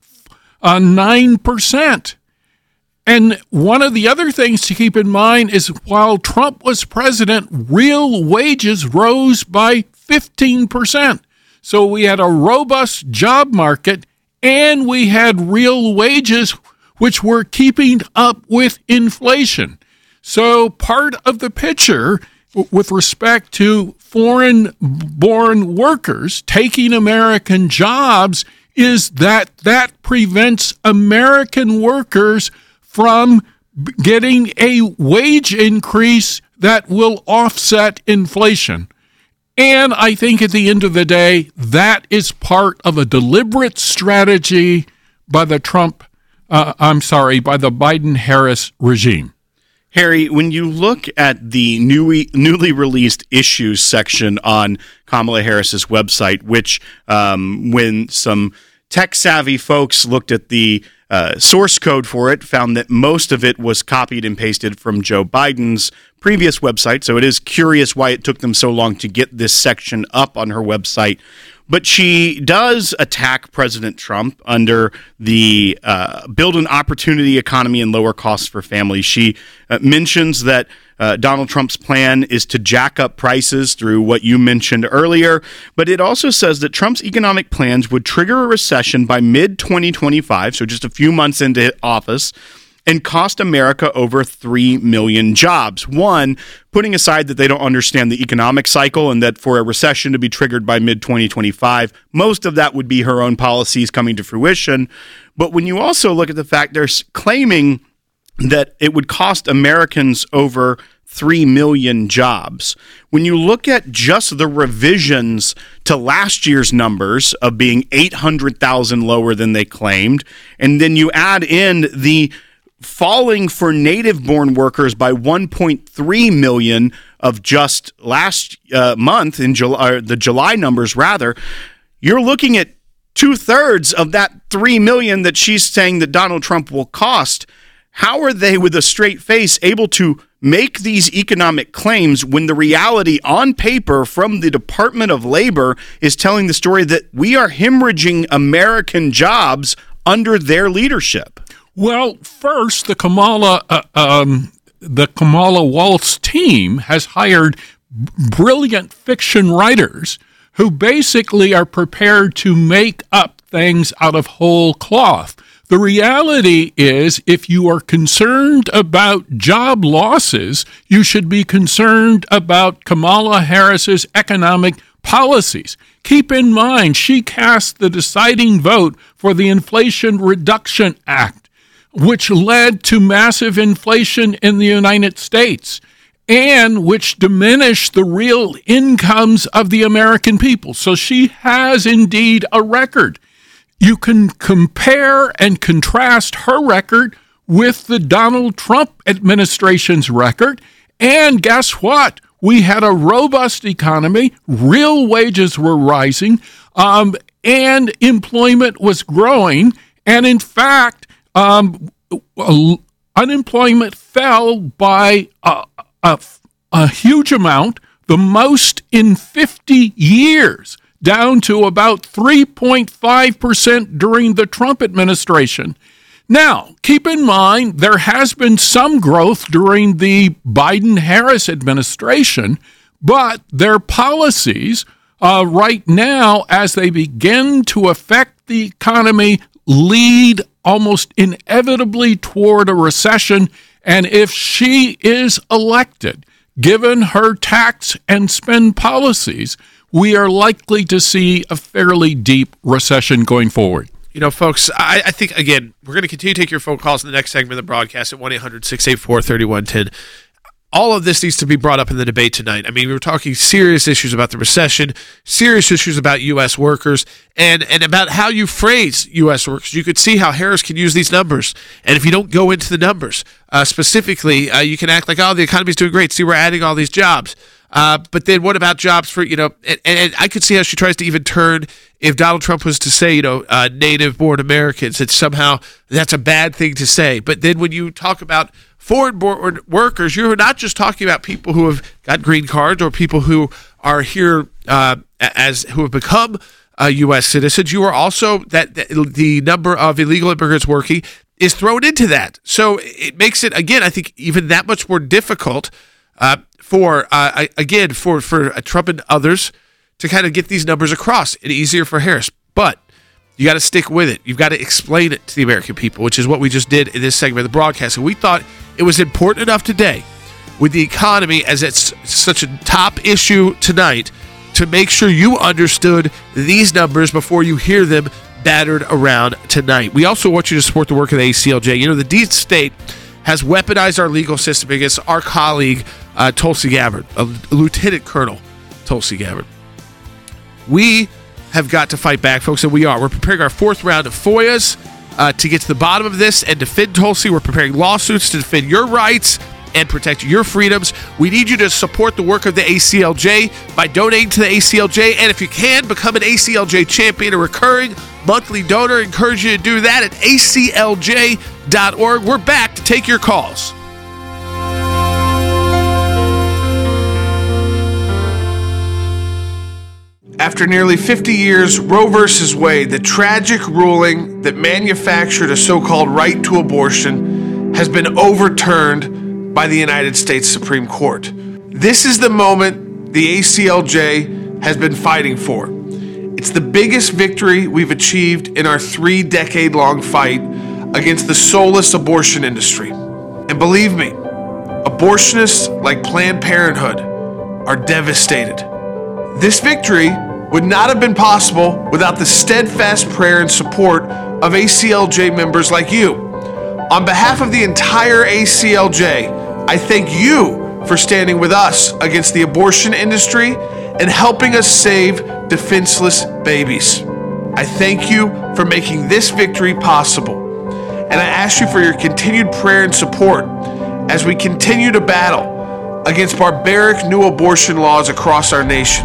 9%. And one of the other things to keep in mind is while Trump was president, real wages rose by 15%. So we had a robust job market and we had real wages which were keeping up with inflation. So part of the picture with respect to foreign-born workers taking American jobs is that prevents American workers from getting a wage increase that will offset inflation. And I think at the end of the day, that is part of a deliberate strategy by the Biden-Harris regime. Harry, when you look at the newly released issues section on Kamala Harris's website, which when some tech-savvy folks looked at the source code for it, found that most of it was copied and pasted from Joe Biden's previous website. So it is curious why it took them so long to get this section up on her website. But she does attack President Trump under the build an opportunity economy and lower costs for families. She mentions that Donald Trump's plan is to jack up prices through what you mentioned earlier, but it also says that Trump's economic plans would trigger a recession by mid-2025, so just a few months into office, and cost America over 3 million jobs. One, putting aside that they don't understand the economic cycle and that for a recession to be triggered by mid-2025, most of that would be her own policies coming to fruition. But when you also look at the fact they're claiming that it would cost Americans over 3 million jobs. When you look at just the revisions to last year's numbers of being 800,000 lower than they claimed, and then you add in the falling for native-born workers by 1.3 million of just last month, in July, the July numbers rather, you're looking at 2/3 of that 3 million that she's saying that Donald Trump will cost. How are they, with a straight face, able to make these economic claims when the reality on paper from the Department of Labor is telling the story that we are hemorrhaging American jobs under their leadership? Well, first, the Kamala Waltz team has hired brilliant fiction writers who basically are prepared to make up things out of whole cloth. The reality is, if you are concerned about job losses, you should be concerned about Kamala Harris's economic policies. Keep in mind, she cast the deciding vote for the Inflation Reduction Act, which led to massive inflation in the United States. and which diminish the real incomes of the American people. So she has indeed a record. You can compare and contrast her record with the Donald Trump administration's record. And guess what? We had a robust economy, real wages were rising, and employment was growing. And in fact, unemployment fell by a huge amount, the most in 50 years, down to about 3.5% during the Trump administration. Now, keep in mind, there has been some growth during the Biden-Harris administration, but their policies right now, as they begin to affect the economy, lead almost inevitably toward a recession. And if she is elected, given her tax and spend policies, we are likely to see a fairly deep recession going forward. You know, folks, I think, again, we're going to continue to take your phone calls in the next segment of the broadcast at 1-800-684-3110. All of this needs to be brought up in the debate tonight. I mean, we were talking serious issues about the recession, serious issues about U.S. workers, and about how you phrase U.S. workers. You could see how Harris can use these numbers. And if you don't go into the numbers specifically, you can act like, oh, the economy's doing great. See, we're adding all these jobs. But then what about jobs for, and I could see how she tries to even turn, if Donald Trump was to say, native-born Americans, that somehow that's a bad thing to say. But then when you talk about foreign-born workers, you're not just talking about people who have got green cards or people who are here who have become U.S. citizens. You are also, that the number of illegal immigrants working is thrown into that. So it makes it, again, I think, even that much more difficult for Trump and others to kind of get these numbers across, and easier for Harris. But you got to stick with it. You've got to explain it to the American people, which is what we just did in this segment of the broadcast. And we thought it was important enough today, with the economy as it's such a top issue tonight, to make sure you understood these numbers before you hear them battered around tonight. We also want you to support the work of the ACLJ. You know, the deep state has weaponized our legal system against our colleague, Tulsi Gabbard, Lieutenant Colonel Tulsi Gabbard. We have got to fight back, folks, and we are. We're preparing our fourth round of FOIAs to get to the bottom of this and defend Tulsi. We're preparing lawsuits to defend your rights and protect your freedoms. We need you to support the work of the ACLJ by donating to the ACLJ, and if you can, become an ACLJ champion, a recurring monthly donor. I encourage you to do that at aclj.org. We're back to take your calls. After nearly 50 years, Roe v. Wade, the tragic ruling that manufactured a so-called right to abortion, has been overturned by the United States Supreme Court. This is the moment the ACLJ has been fighting for. It's the biggest victory we've achieved in our 3-decade-long fight against the soulless abortion industry. And believe me, abortionists like Planned Parenthood are devastated. This victory would not have been possible without the steadfast prayer and support of ACLJ members like you. On behalf of the entire ACLJ, I thank you for standing with us against the abortion industry and helping us save defenseless babies. I thank you for making this victory possible. And I ask you for your continued prayer and support as we continue to battle against barbaric new abortion laws across our nation.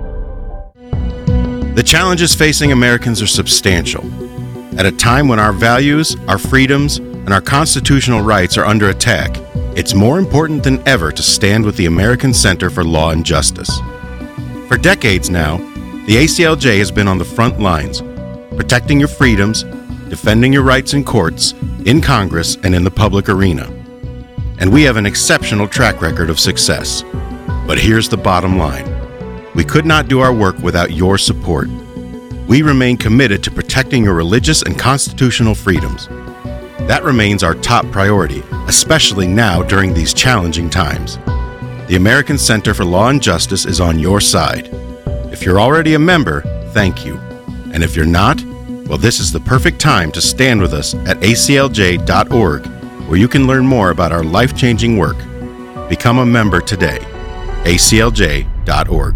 The challenges facing Americans are substantial. At a time when our values, our freedoms, and our constitutional rights are under attack, it's more important than ever to stand with the American Center for Law and Justice. For decades now, the ACLJ has been on the front lines, protecting your freedoms, defending your rights in courts, in Congress, and in the public arena. And we have an exceptional track record of success. But here's the bottom line. We could not do our work without your support. We remain committed to protecting your religious and constitutional freedoms. That remains our top priority, especially now during these challenging times. The American Center for Law and Justice is on your side. If you're already a member, thank you. And if you're not, well, this is the perfect time to stand with us at aclj.org, where you can learn more about our life-changing work. Become a member today. aclj.org.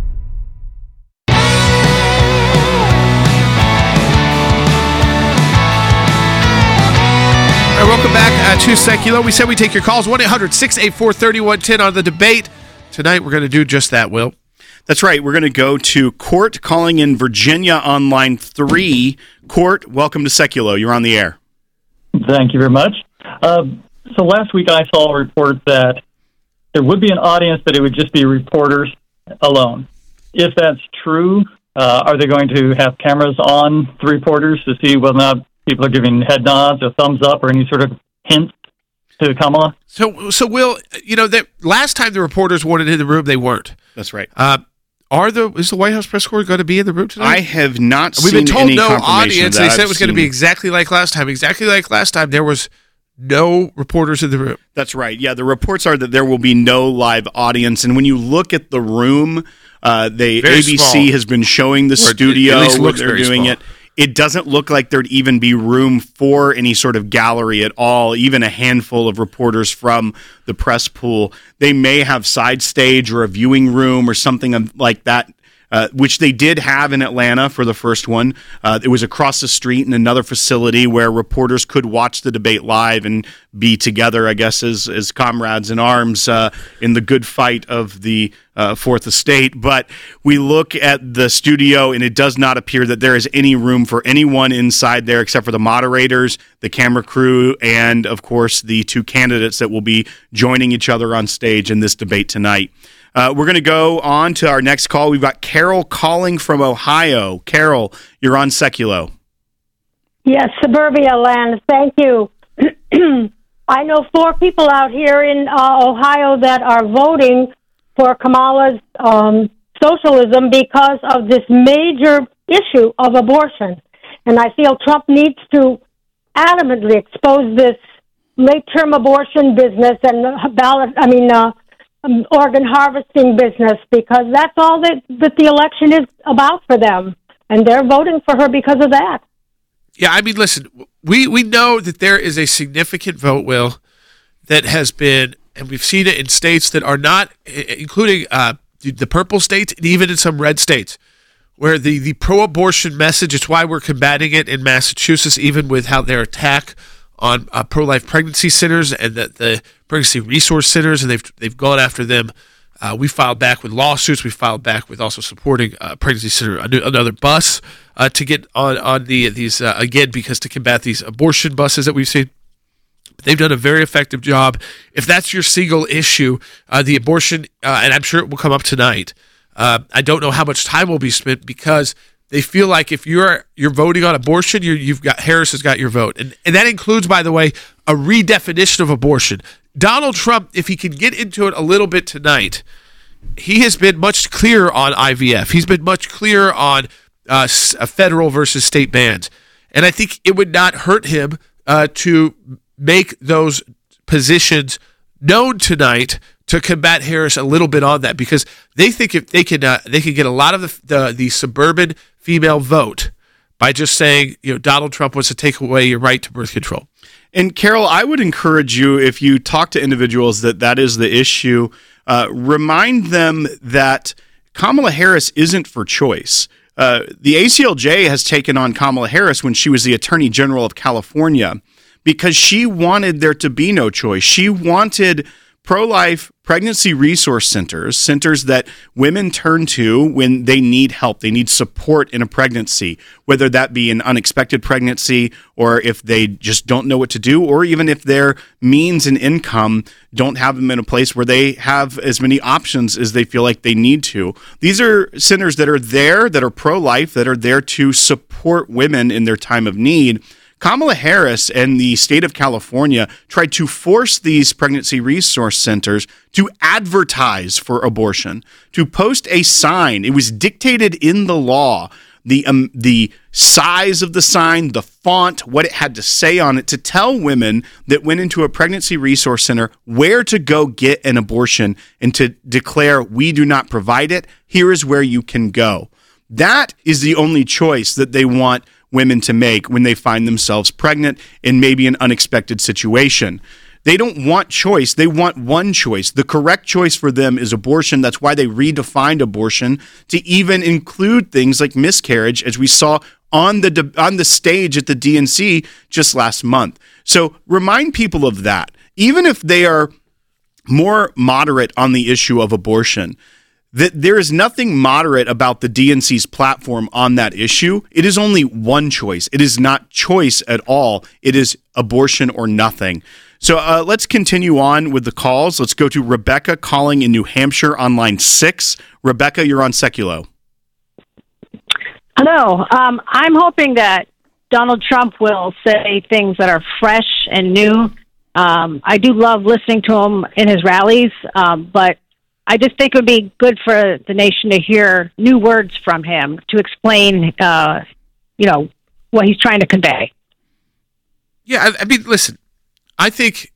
All right, welcome back to Secular. We said we take your calls, 1-800-684-3110 on the debate. Tonight we're going to do just that, Will. That's right. We're going to go to Court calling in Virginia on line 3. Court, welcome to Secular. You're on the air. Thank you very much. So last week I saw a report that there would be an audience, but it would just be reporters alone. If that's true, are they going to have cameras on the reporters to see whether or not people are giving head nods or thumbs up or any sort of hints to Kamala? So Will, that last time the reporters wanted in the room, they weren't. That's right. Is the White House press corps going to be in the room tonight? I have not We've seen been told any no confirmation audience. That They said I've it was going to be exactly like last time. Exactly like last time, there was no reporters in the room. That's right. Yeah, the reports are that there will be no live audience. And when you look at the room, ABC small. has been showing the studio where they're doing it. It doesn't look like there'd even be room for any sort of gallery at all, even a handful of reporters from the press pool. They may have side stage or a viewing room or something like that, which they did have in Atlanta for the first one. It was across the street in another facility where reporters could watch the debate live and be together, I guess, as comrades in arms in the good fight of the Fourth Estate. But we look at the studio, and it does not appear that there is any room for anyone inside there except for the moderators, the camera crew, and, of course, the two candidates that will be joining each other on stage in this debate tonight. We're going to go on to our next call. We've got Carol calling from Ohio. Carol, you're on Seculo. Yes, Suburbia Land. Thank you. I know 4 people out here in Ohio that are voting for Kamala's socialism because of this major issue of abortion. And I feel Trump needs to adamantly expose this late-term abortion business and organ harvesting business, because that's all that the election is about for them. And they're voting for her because of that. Yeah, I mean, listen, we know that there is a significant vote, Will, that has been, and we've seen it in states that are not, including the purple states and even in some red states, where the pro-abortion message, it's why we're combating it in Massachusetts, even with how their attack on pro-life pregnancy centers and the pregnancy resource centers, and they've gone after them. We filed back with lawsuits. We filed back with also supporting pregnancy center, another bus to get on these again, because to combat these abortion buses that we've seen. They've done a very effective job. If that's your single issue, the abortion, and I'm sure it will come up tonight. I don't know how much time will be spent, because they feel like if you're voting on abortion, Harris has got your vote. And that includes, by the way, a redefinition of abortion. Donald Trump, if he can get into it a little bit tonight, he has been much clearer on IVF. He's been much clearer on federal versus state bans. And I think it would not hurt him to make those positions known tonight to combat Harris a little bit on that, because they think if they can get a lot of the suburban female vote by just saying, Donald Trump wants to take away your right to birth control. And Carol, I would encourage you, if you talk to individuals that is the issue, remind them that Kamala Harris isn't for choice. The ACLJ has taken on Kamala Harris when she was the Attorney General of California because she wanted there to be no choice. She wanted pro-life pregnancy resource centers that women turn to when they need help, they need support in a pregnancy, whether that be an unexpected pregnancy or if they just don't know what to do, or even if their means and income don't have them in a place where they have as many options as they feel like they need to. These are centers that are there, that are pro-life, that are there to support women in their time of need. Kamala Harris and the state of California tried to force these pregnancy resource centers to advertise for abortion, to post a sign. It was dictated in the law, the size of the sign, the font, what it had to say on it, to tell women that went into a pregnancy resource center where to go get an abortion and to declare, we do not provide it. Here is where you can go. That is the only choice that they want women to make when they find themselves pregnant in maybe an unexpected situation. They don't want choice. They want one choice. The correct choice for them is abortion. That's why they redefined abortion to even include things like miscarriage, as we saw on the stage at the DNC just last month. So remind people of that. Even if they are more moderate on the issue of abortion, that there is nothing moderate about the DNC's platform on that issue. It is only one choice. It is not choice at all. It is abortion or nothing. So let's continue on with the calls. Let's go to Rebecca calling in New Hampshire on line 6. Rebecca, you're on Seculo. Hello. I'm hoping that Donald Trump will say things that are fresh and new. I do love listening to him in his rallies, but I just think it would be good for the nation to hear new words from him to explain, what he's trying to convey. Yeah, I mean, listen, I think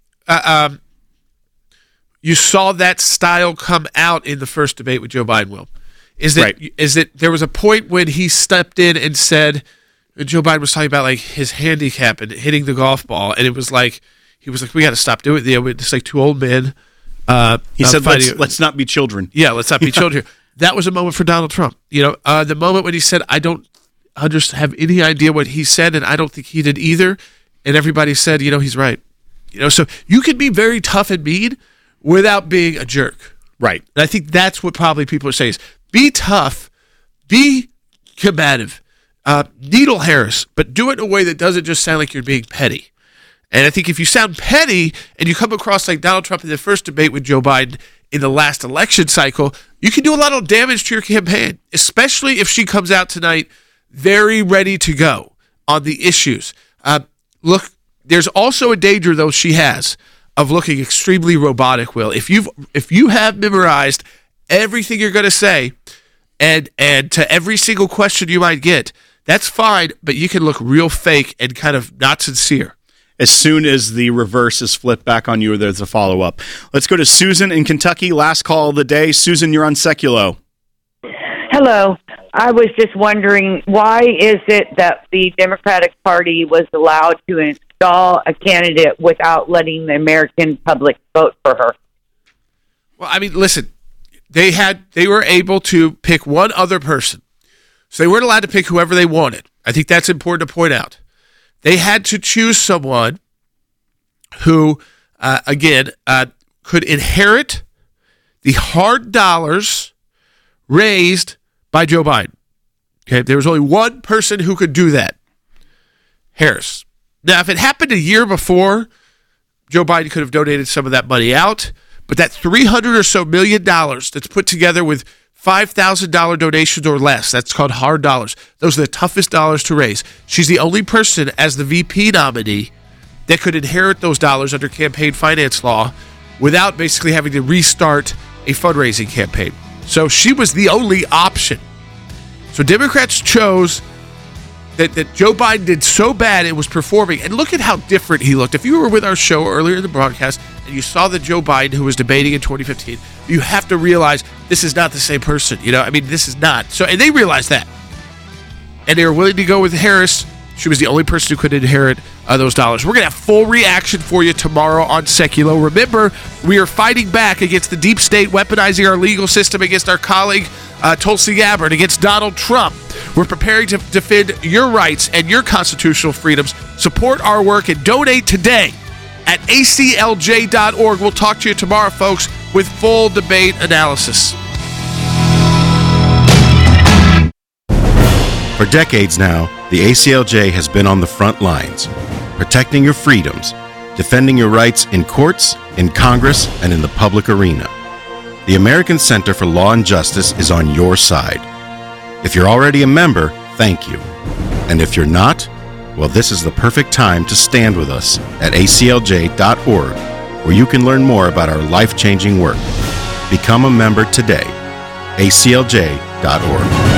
you saw that style come out in the first debate with Joe Biden, Will. Is that there was a point when he stepped in and said, Joe Biden was talking about like his handicap and hitting the golf ball, and it was like, he was like, we got to stop doing it. It's like two old men. He said, let's not be children. Yeah, let's not be children. That was a moment for Donald Trump. The moment when he said, I don't have any idea what he said, and I don't think he did either. And everybody said, he's right. So you can be very tough and mean without being a jerk. Right. And I think that's what probably people are saying is be tough, be combative, needle Harris, but do it in a way that doesn't just sound like you're being petty. And I think if you sound petty and you come across like Donald Trump in the first debate with Joe Biden in the last election cycle, you can do a lot of damage to your campaign, especially if she comes out tonight very ready to go on the issues. Look, there's also a danger, though, she has of looking extremely robotic, Will. If you have memorized everything you're going to say and to every single question you might get, that's fine, but you can look real fake and kind of not sincere. As soon as the reverse is flipped back on you, there's a follow-up. Let's go to Susan in Kentucky. Last call of the day. Susan, you're on Seculo. Hello. I was just wondering, why is it that the Democratic Party was allowed to install a candidate without letting the American public vote for her? Well, I mean, listen, they were able to pick one other person. So they weren't allowed to pick whoever they wanted. I think that's important to point out. They had to choose someone who, could inherit the hard dollars raised by Joe Biden. Okay, there was only one person who could do that, Harris. Now, if it happened a year before, Joe Biden could have donated some of that money out, but that $300 or so million that's put together with $5,000 donations or less, that's called hard dollars. Those are the toughest dollars to raise. She's the only person as the VP nominee that could inherit those dollars under campaign finance law without basically having to restart a fundraising campaign. So she was the only option. So Democrats chose that Joe Biden did so bad it was performing. And look at how different he looked. If you were with our show earlier in the broadcast and you saw the Joe Biden who was debating in 2015, you have to realize this is not the same person. This is not. So, and they realized that. And they were willing to go with Harris. She was the only person who could inherit those dollars. We're going to have full reaction for you tomorrow on Seculo. Remember, we are fighting back against the deep state weaponizing our legal system against our colleague, Tulsi Gabbard, against Donald Trump. We're preparing to defend your rights and your constitutional freedoms. Support our work and donate today at aclj.org. We'll talk to you tomorrow, folks, with full debate analysis. For decades now, the ACLJ has been on the front lines, protecting your freedoms, defending your rights in courts, in Congress, and in the public arena. The American Center for Law and Justice is on your side. If you're already a member, thank you. And if you're not, well, this is the perfect time to stand with us at aclj.org, where you can learn more about our life-changing work. Become a member today. aclj.org.